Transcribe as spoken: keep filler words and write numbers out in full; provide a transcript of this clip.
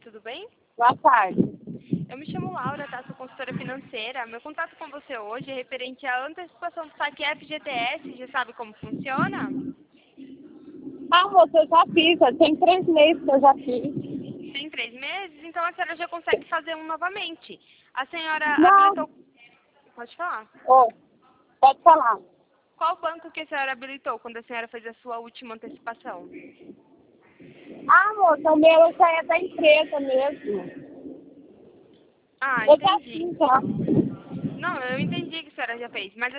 tudo bem? Boa tarde. Eu me chamo Laura, tá? Sou consultora financeira. Meu contato com você hoje é referente à antecipação do saque F G T S. Já sabe como funciona? Ah, moça, eu já fiz. Tem três meses que eu já fiz. Tem três meses, então a senhora já consegue fazer um novamente. A senhora Não. habilitou... Pode falar. Ô, pode falar. Qual banco que a senhora habilitou quando a senhora fez a sua última antecipação? Ah, moça, o meu já é da empresa mesmo. Ah, Eu já entendi. fiz, já. Não, eu entendi que a senhora já fez, mas